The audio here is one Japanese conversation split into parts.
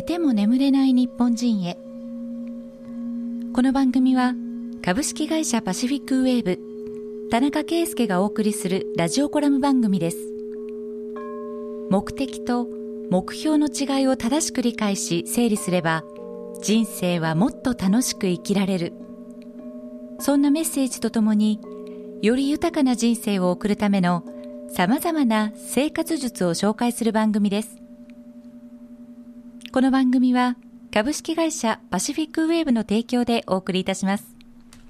ても眠れない日本人へ。この番組は株式会社パシフィックウェーブ田中圭介がお送りするラジオコラム番組です。目的と目標の違いを正しく理解し整理すれば、人生はもっと楽しく生きられる。そんなメッセージとともに、より豊かな人生を送るためのさまざまな生活術を紹介する番組です。この番組は株式会社パシフィックウェーブの提供でお送りいたします。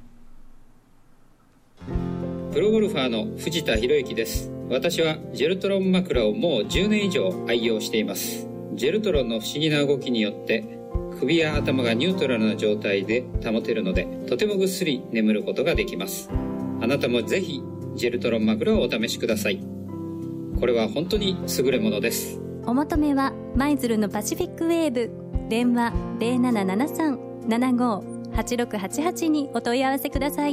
プロゴルファーの藤田博之です。私はジェルトロン枕をもう10年以上愛用しています。ジェルトロンの不思議な動きによって首や頭がニュートラルな状態で保てるので、とてもぐっすり眠ることができます。あなたもぜひジェルトロン枕をお試しください。これは本当に優れものです。 お求めは舞鶴のパシフィックウェーブ、電話 0773-75-8688 にお問い合わせください。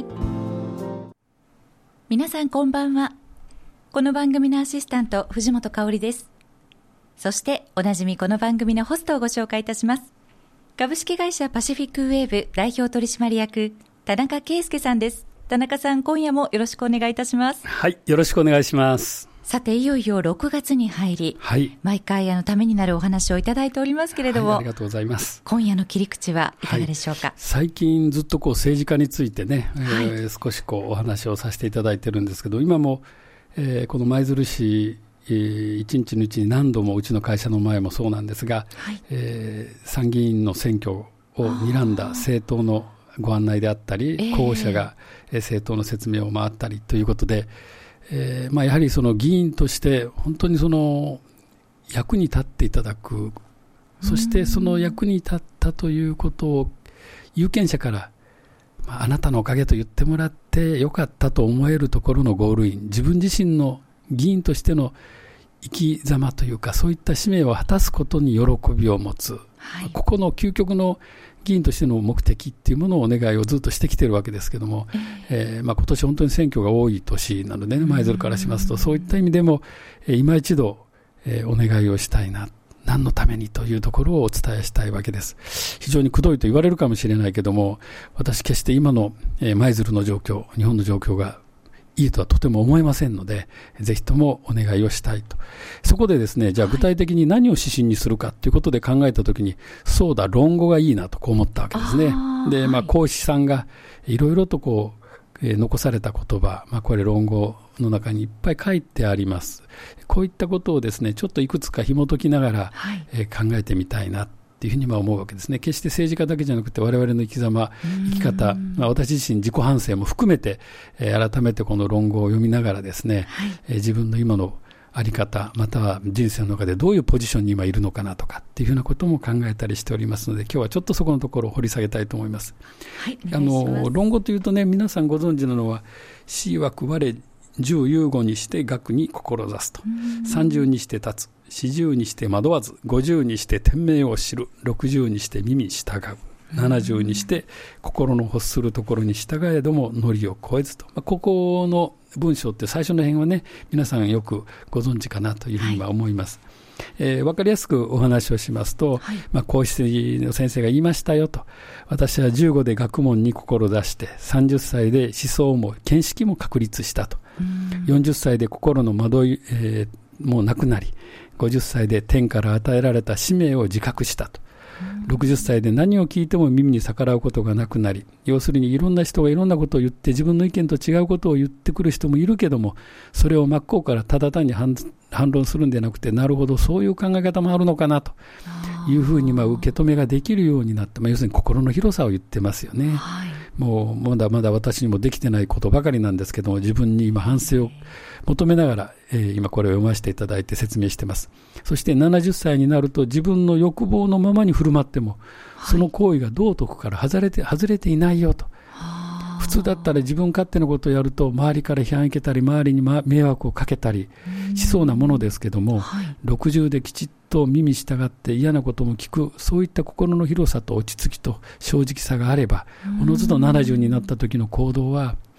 皆さんこんばんは。この番組のアシスタント藤本香織です。そしておなじみこの番組のホストをご紹介いたします。株式会社パシフィックウェーブ代表取締役田中圭介さんです。田中さん、今夜もよろしくお願いいたします。 はい、よろしくお願いします。 さて、いよいよ6月に入り、 はい、 毎回ためになるお話をいただいておりますけれども、 はい、ありがとうございます。 今夜の切り口はいかがでしょうか。 最近ずっと政治家についてね、少しお話をさせていただいてるんですけど、今も、この舞鶴市、一日のうちに何度もうちの会社の前もそうなんですが、参議院の選挙を睨んだ政党のご案内であったり、候補者が政党の説明を回ったりということで、やはりその議員として本当にその役に立っていただく、そしてその役に立ったということを有権者から、あなたのおかげと言ってもらってよかったと思えるところのゴールイン、自分自身の議員としての生き様というか、そういった使命を果たすことに喜びを持つ、ここの究極の議員としての目的っていうものをお願いをずっとしてきているわけですけども、今年本当に選挙が多い年なので、舞鶴からしますと、そういった意味でも、今一度、お願いをしたいな、何のためにというところをお伝えしたいわけです。非常にくどいと言われるかもしれないけども、私決して今の舞鶴の状況、日本の状況がいいとはとても思えませんので、ぜひともお願いをしたいと。そこでですね、じゃあ具体的に何を指針にするかということで考えたときに、そうだ、論語がいいなとこう思ったわけですね。で、孔子さんがいろいろと残された言葉、これ論語の中にいっぱい書いてあります。こういったことをですね、ちょっといくつか紐解きながら、考えてみたいなっていうふうに思うわけですね。決して政治家だけじゃなくて我々の生き様、生き方、私自身自己反省も含めて、改めてこの論語を読みながらですね、自分の今のあり方、または人生の中でどういうポジションに今いるのかなとかっていうふうなことも考えたりしておりますので、今日はちょっとそこのところを掘り下げたいと思います。論語というとね、皆さんご存知なのは、死曰我十有語にして学に志すと、30にして立つ、40にして惑わず、50にして天命を知る、60にして耳従う、70にして心の欲するところに従えどもノリを超えずと、ここの文章って最初の辺はね、皆さんよくご存知かなというふうには思います。分かりやすくお話をしますと、孔子の先生が言いましたよと。私は15で学問に志して30歳で思想も見識も確立したと。40歳で心の惑い、もうなくなり、50歳で天から与えられた使命を自覚したと。60歳で何を聞いても耳に逆らうことがなくなり、要するにいろんな人がいろんなことを言って自分の意見と違うことを言ってくる人もいるけども、それを真っ向からただ単に反論するんではなくて、なるほどそういう考え方もあるのかなというふうに受け止めができるようになって、要するに心の広さを言ってますよね。もうまだまだ私にもできてないことばかりなんですけども、自分に今反省を求めながら、今これを読ませていただいて説明しています。そして70歳になると自分の欲望のままに振る舞っても、その行為が道徳から外れていないよと。普通だったら自分勝手なことをやると周りから批判を受けたり、周りに迷惑をかけたりしそうなものですけども、60できちっと耳従って嫌なことも聞く、そういった心の広さと落ち着きと正直さがあれば、おのずと70になった時の行動は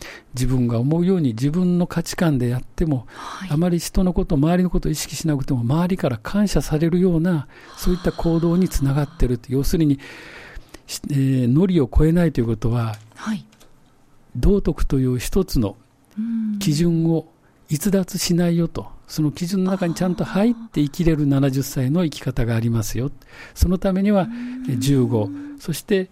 自分が思うように自分の価値観でやっても、あまり人のこと、周りのことを意識しなくても周りから感謝されるようなそういった行動につながっている。要するに、ノリを超えないということは、道徳という一つの基準を逸脱しないよと、その基準の中にちゃんと入って生きれる70歳の生き方がありますよ。そのためには15、そして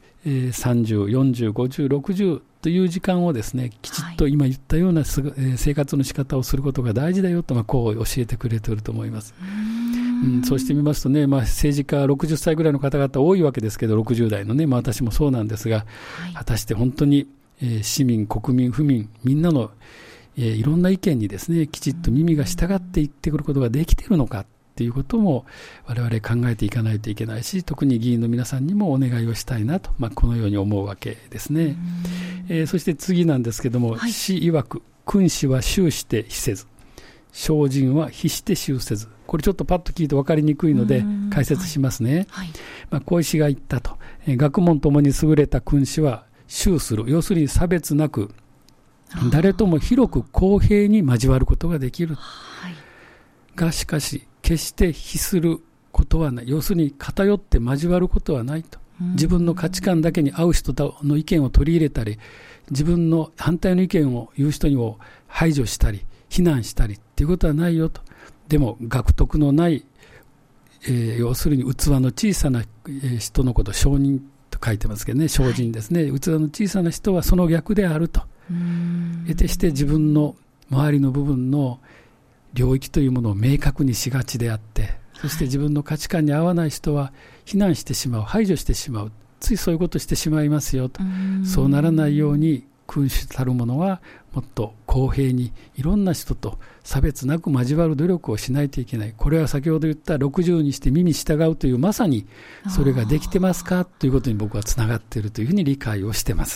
30、40、50、60という時間をですね、きちっと今言ったような生活の仕方をすることが大事だよと、こう教えてくれていると思います。そうしてみますとね、政治家60歳ぐらいの方々多いわけですけど、60代のね、私もそうなんですが、果たして本当に市民、国民、府民、みんなのいろんな意見にですね、きちっと耳が従っていってくることができているのかっていうことも我々考えていかないといけないし、特に議員の皆さんにもお願いをしたいなと、このように思うわけですね。そして次なんですけども、詩曰く、君子は羞して非せず、精進は非して羞せず。これちょっとパッと聞いて分かりにくいので解説しますね。こういう詩が言ったと、学問ともに優れた君子は羞する、要するに差別なく誰とも広く公平に交わることができる、がしかし決して非することはない。要するに偏って交わることはないと。自分の価値観だけに合う人の意見を取り入れたり、自分の反対の意見を言う人にも排除したり非難したりっていうことはないよと。でも学徳のない、要するに器の小さな人のこと、商人と書いてますけどね、精進ですね、器の小さな人はその逆であると。得てして自分の周りの部分の領域というものを明確にしがちであって、そして自分の価値観に合わない人は非難してしまう、排除してしまう、ついそういうことをしてしまいますよと。そうならないように君主たるものはもっと公平にいろんな人と差別なく交わる努力をしないといけない。これは先ほど言った60にして耳従うという、まさにそれができてますかということに僕はつながっているというふうに理解をしてます。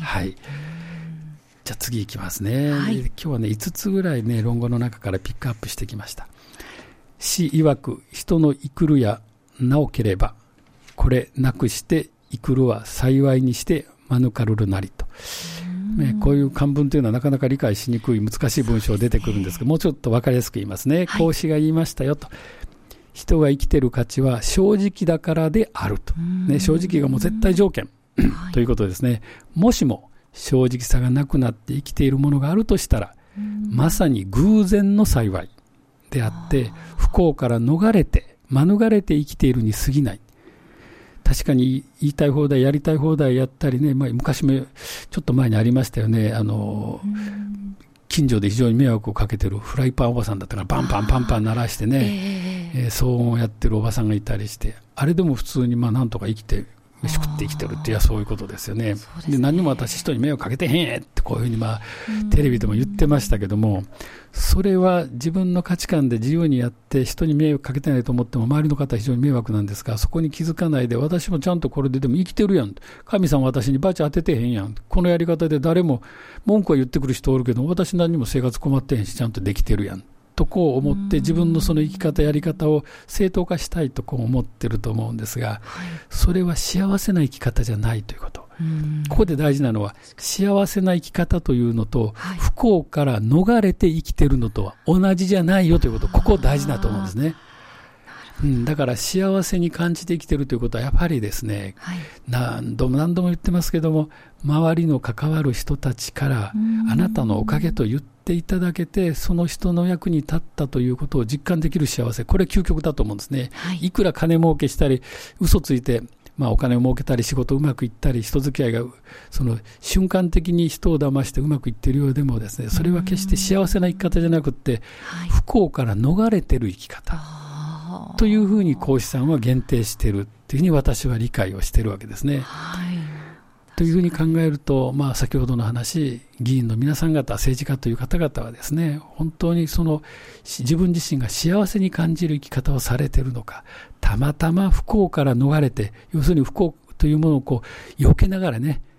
じゃあ次いきますね。今日はね、5つぐらいね、論語の中からピックアップしてきました。詩曰く、人の生るやなおければ、これなくして生るは幸いにして免るるなりと。こういう漢文というのはなかなか理解しにくい難しい文章が出てくるんですけど、もうちょっと分かりやすく言いますね。孔子が言いましたよと。人が生きている価値は正直だからであると。正直がもう絶対条件ということですね。もしも正直さがなくなって生きているものがあるとしたら、まさに偶然の幸いであって、不幸から逃れて免れて生きているに過ぎない。確かに言いたい放題やりたい放題やったりね、昔もちょっと前にありましたよね。近所で非常に迷惑をかけてるフライパンおばさんだったからバンバンパンパン鳴らしてね、騒音をやってるおばさんがいたりして、あれでも普通になんとか生きて飯食って生きてるって、いやそういうことですよね。で何にも私人に迷惑かけてへんってこういうふうにテレビでも言ってましたけども、それは自分の価値観で自由にやって人に迷惑かけてないと思っても周りの方は非常に迷惑なんですが、そこに気づかないで、私もちゃんとこれででも生きてるやん、神さん私にバチ当ててへんやん、このやり方で誰も文句は言ってくる人おるけど私何にも生活困ってへんしちゃんとできてるやんとこう思って、自分のその生き方やり方を正当化したいとこう思ってると思うんですが、それは幸せな生き方じゃないということ。ここで大事なのは、幸せな生き方というのと、不幸から逃れて生きてるのとは同じじゃないよということ、ここ大事だと思うんですね。だから幸せに感じて生きているということはやっぱりですね、何度も言ってますけども、周りの関わる人たちからあなたのおかげと言っていただけて、その人の役に立ったということを実感できる幸せ、これ究極だと思うんですね。いくら金儲けしたり嘘ついてお金を儲けたり仕事うまくいったり人付き合いがその瞬間的に人を騙してうまくいっているようでもですね、それは決して幸せな生き方じゃなくって、不幸から逃れてる生き方というふうに孔子さんは限定しているというふうに私は理解をしているわけですね。というふうに考えると、先ほどの話、議員の皆さん方、政治家という方々はですね、本当にその自分自身が幸せに感じる生き方をされているのか、たまたま不幸から逃れて、要するに不幸というものを避けながらね、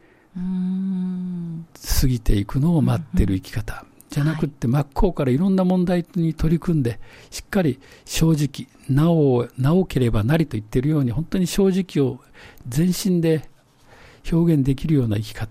過ぎていくのを待っている生き方じゃなくって、真っ向からいろんな問題に取り組んで、しっかり正直、なおければなりと言っているように、本当に正直を全身で表現できるような生き方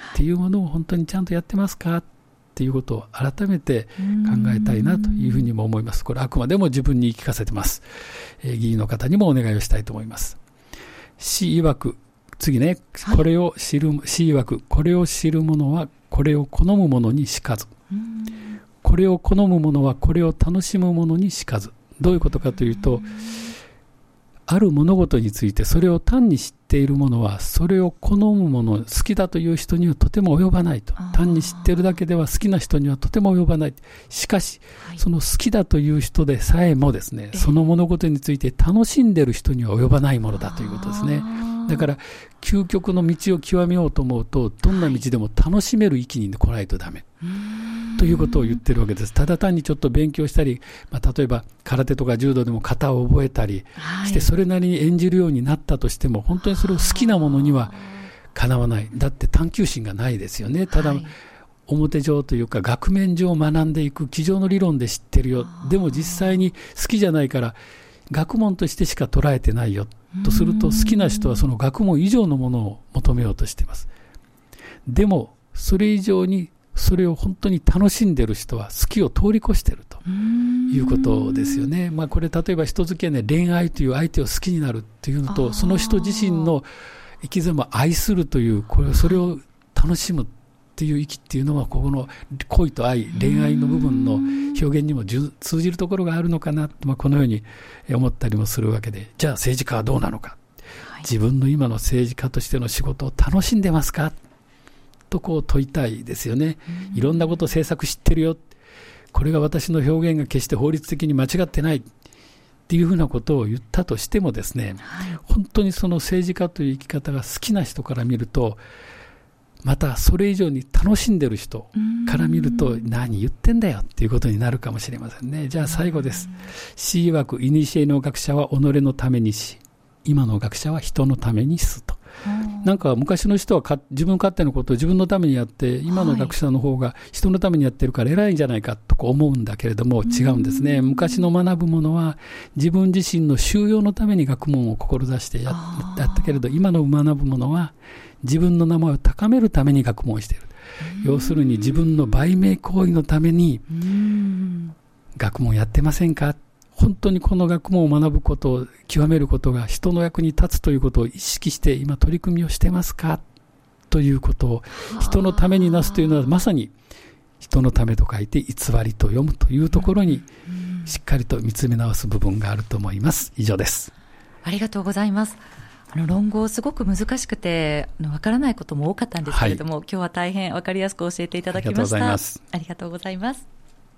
っていうものを本当にちゃんとやってますかっていうことを改めて考えたいなというふうにも思います。これあくまでも自分に言い聞かせてます。議員の方にもお願いをしたいと思います。詩曰く、次ね、これを知る、詩曰く、これを知る者はこれを好む者にしかず。これを好む者はこれを楽しむ者にしかず。どういうことかというと、ある物事についてそれを単に知っている者はそれを好む者、好きだという人にはとても及ばないと。単に知っているだけでは好きな人にはとても及ばない。しかし、その好きだという人でさえもですね、その物事について楽しんでいる人には及ばないものだということですね。だから究極の道を極めようと思うと、どんな道でも楽しめる域に来ないとダメということを言ってるわけです。ただ単にちょっと勉強したり、例えば空手とか柔道でも型を覚えたりしてそれなりに演じるようになったとしても、本当にそれを好きなものにはかなわない。だって探求心がないですよね。ただ表上というか額面上学んでいく机上の理論で知ってるよ。でも実際に好きじゃないから学問としてしか捉えてないよとすると、好きな人はその学問以上のものを求めようとしています。でもそれ以上にそれを本当に楽しんでいる人は好きを通り越しているということですよね。これ例えば人付き合いね、恋愛という相手を好きになるっていうのと、その人自身の生き様を愛するという、それを楽しむっていう域っていうのは、ここの恋と愛、恋愛の部分の表現にも通じるところがあるのかなと、このように思ったりもするわけで、じゃあ政治家はどうなのか、自分の今の政治家としての仕事を楽しんでますかと問いたいですよね。いろんなことを政策知ってるよ、これが私の表現が決して法律的に間違ってないっていうふうなことを言ったとしてもですね、本当にその政治家という生き方が好きな人から見ると、またそれ以上に楽しんでる人から見ると、何言ってんだよっていうことになるかもしれませんね。じゃあ最後です。詩曰く、古の学者は己のためにし、今の学者は人のためにすと。なんか昔の人は自分勝手のことを自分のためにやって、今の学者の方が人のためにやってるから偉いんじゃないかと思うんだけれども、違うんですね。昔の学ぶものは自分自身の修養のために学問を志してやったけれど、今の学ぶものは自分の名前を高めるために学問をしている。要するに自分の売名行為のために学問やってませんか。本当にこの学問を学ぶことを極めることが人の役に立つということを意識して今取り組みをしてますかということを、人のためになすというのはまさに人のためと書いて偽りと読むというところにしっかりと見つめ直す部分があると思います。以上です。 ありがとうございます。論語すごく難しくてわからないことも多かったんですけれども、今日は大変わかりやすく教えていただきました。ありがとうございます。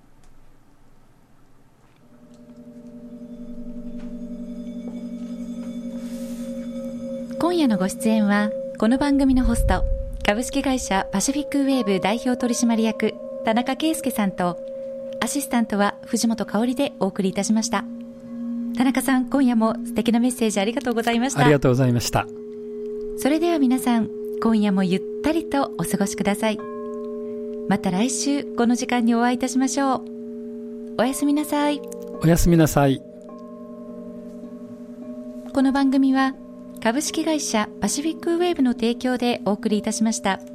今夜のご出演は、この番組のホスト、株式会社パシフィックウェーブ代表取締役田中圭介さんと、アシスタントは藤本香里でお送りいたしました。田中さん、今夜も素敵なメッセージありがとうございました。 ありがとうございました。 それでは皆さん、今夜もゆったりとお過ごしください。また来週この時間にお会いいたしましょう。おやすみなさい。 おやすみなさい。 この番組は株式会社パシフィックウェーブの提供でお送りいたしました。